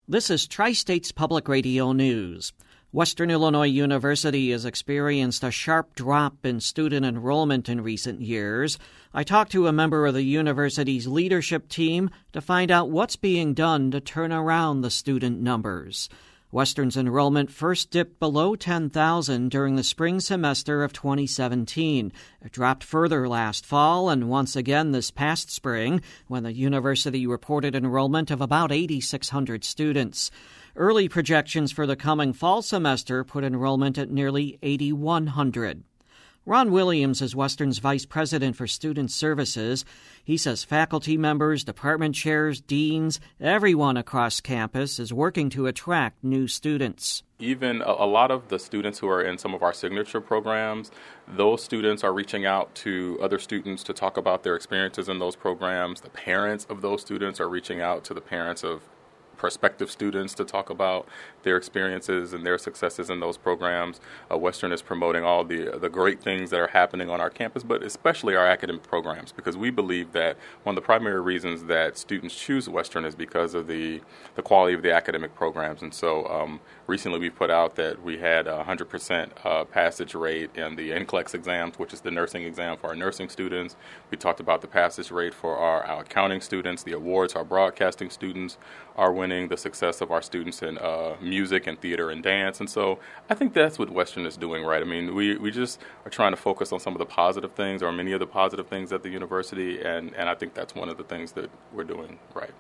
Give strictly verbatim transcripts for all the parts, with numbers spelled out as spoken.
This is Tri-States Public Radio News. Western Illinois University has experienced a sharp drop in student enrollment in recent years. I talked to a member of the university's leadership team to find out what's being done to turn around the student numbers. Western's enrollment first dipped below ten thousand during the spring semester of twenty seventeen. It dropped further last fall and once again this past spring when the university reported enrollment of about eight thousand six hundred students. Early projections for the coming fall semester put enrollment at nearly eight thousand one hundred. Ron Williams is Western's Vice President for Student Services. He says faculty members, department chairs, deans, everyone across campus is working to attract new students. Even a, a lot of the students who are in some of our signature programs, those students are reaching out to other students to talk about their experiences in those programs. The parents of those students are reaching out to the parents of prospective students to talk about their experiences and their successes in those programs. Uh, Western is promoting all the the great things that are happening on our campus, but especially our academic programs, because we believe that one of the primary reasons that students choose Western is because of the, the quality of the academic programs. And so um, recently we put out that we had a one hundred percent uh, passage rate in the N C L E X exams, which is the nursing exam for our nursing students. We talked about the passage rate for our, our accounting students, the awards our broadcasting students are winning, the success of our students in uh, music and theater and dance. And so I think that's what Western is doing right. I mean, we, we just are trying to focus on some of the positive things, or many of the positive things at the university, and, and I think that's one of the things that we're doing right.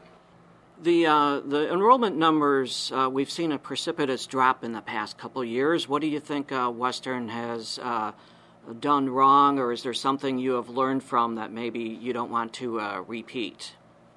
The uh, the enrollment numbers, uh, we've seen a precipitous drop in the past couple of years. What do you think uh, Western has uh, done wrong, or is there something you have learned from that maybe you don't want to uh, repeat?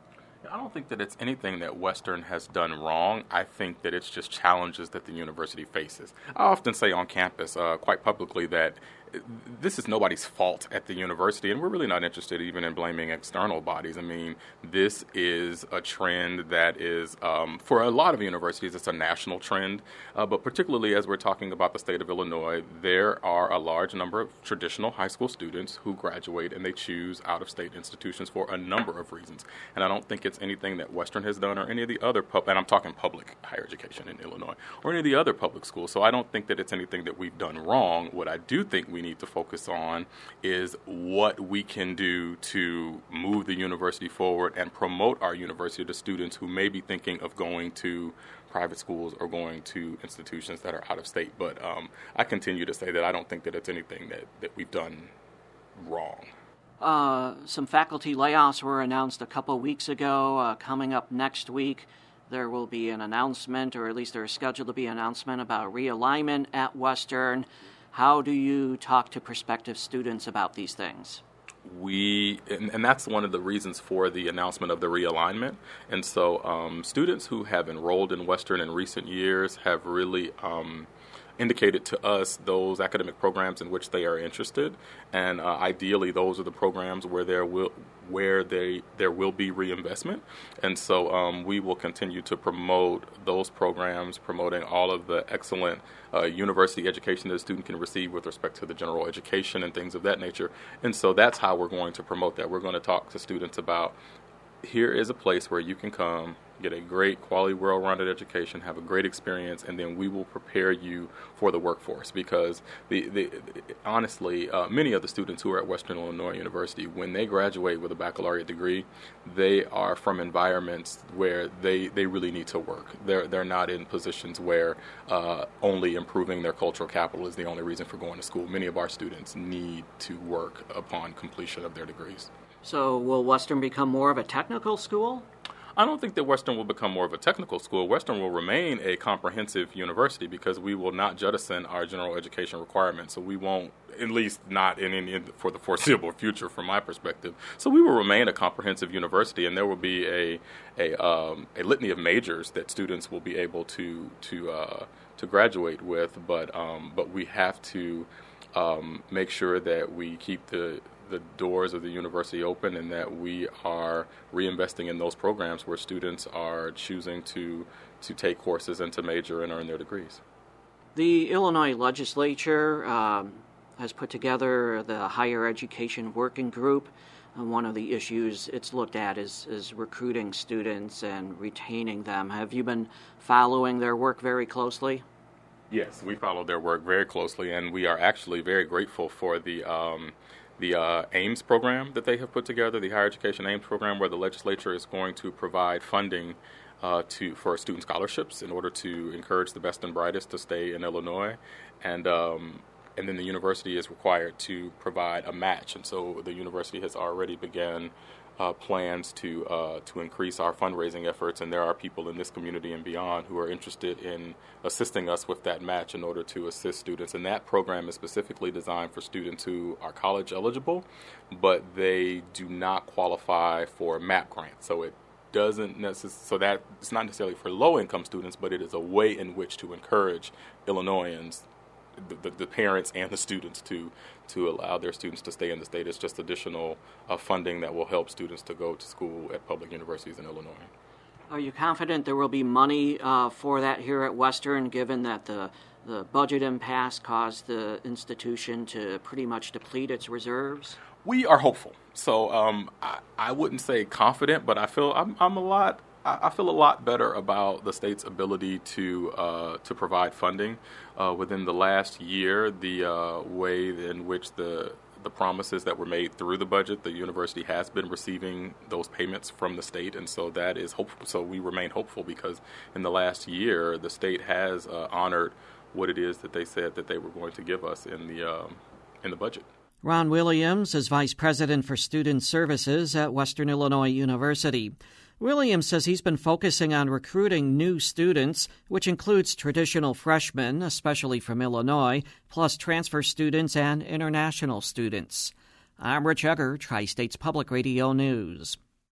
I don't think that it's anything that Western has done wrong. I think that it's just challenges that the university faces. I often say on campus, uh, quite publicly, that this is nobody's fault at the university, and we're really not interested even in blaming external bodies. I mean, this is a trend that is, um, for a lot of universities, it's a national trend, uh, but particularly as we're talking about the state of Illinois, there are a large number of traditional high school students who graduate and they choose out-of-state institutions for a number of reasons. And I don't think it's anything that Western has done or any of the other, pub- and I'm talking public higher education in Illinois, or any of the other public schools. So I don't think that it's anything that we've done wrong. What I do think we need to focus on is what we can do to move the university forward and promote our university to students who may be thinking of going to private schools or going to institutions that are out of state. But um, I continue to say that I don't think that it's anything that, that we've done wrong. Uh, some faculty layoffs were announced a couple weeks ago. Uh, coming up next week, there will be an announcement, or at least there is scheduled to be an announcement about realignment at Western. How do you talk to prospective students about these things? We, and, and that's one of the reasons for the announcement of the realignment. And so um, students who have enrolled in Western in recent years have really um, indicated to us those academic programs in which they are interested, and uh, ideally those are the programs where there will where they there will be reinvestment. And so um, we will continue to promote those programs, promoting all of the excellent uh, university education that a student can receive with respect to the general education and things of that nature. And so that's how we're going to promote that. We're going to talk to students about, here is a place where you can come, get a great quality, well-rounded education, have a great experience, and then we will prepare you for the workforce. Because the, the, honestly, uh, many of the students who are at Western Illinois University, when they graduate with a baccalaureate degree, they are from environments where they, they really need to work. They're they're not in positions where uh, only improving their cultural capital is the only reason for going to school. Many of our students need to work upon completion of their degrees. So will Western become more of a technical school? I don't think that Western will become more of a technical school. Western will remain a comprehensive university because we will not jettison our general education requirements. So we won't, at least not in, in, in for the foreseeable future from my perspective. So we will remain a comprehensive university, and there will be a a, um, a litany of majors that students will be able to to uh, to graduate with. But um, but we have to um, make sure that we keep the the doors of the university open, and that we are reinvesting in those programs where students are choosing to to take courses and to major and earn their degrees. The Illinois legislature um, has put together the Higher Education Working Group. uh, one of the issues it's looked at is, is recruiting students and retaining them. Have you been following their work very closely? Yes, we follow their work very closely, and we are actually very grateful for the um, the uh, AIMS program that they have put together, the Higher Education AIMS program, where the legislature is going to provide funding uh, to for student scholarships in order to encourage the best and brightest to stay in Illinois, and um, and then the university is required to provide a match, and so the university has already begun Uh, plans to uh, to increase our fundraising efforts, and there are people in this community and beyond who are interested in assisting us with that match in order to assist students. And that program is specifically designed for students who are college eligible, but they do not qualify for MAP grants. So it doesn't necess- so that it's not necessarily for low-income students, but it is a way in which to encourage Illinoisans, The, the, the parents and the students to to allow their students to stay in the state. It's just additional uh, funding that will help students to go to school at public universities in Illinois. Are you confident there will be money uh, for that here at Western, given that the the budget impasse caused the institution to pretty much deplete its reserves? We are hopeful. So um, I, I wouldn't say confident, but I feel I'm, I'm a lot I feel a lot better about the state's ability to uh, to provide funding. Uh, within the last year, the uh, way in which the the promises that were made through the budget, the university has been receiving those payments from the state, and so that is hopeful. So we remain hopeful because in the last year, the state has uh, honored what it is that they said that they were going to give us in the um, in the budget. Ron Williams is Vice President for Student Services at Western Illinois University. Williams says he's been focusing on recruiting new students, which includes traditional freshmen, especially from Illinois, plus transfer students and international students. I'm Rich Egger, Tri-States Public Radio News.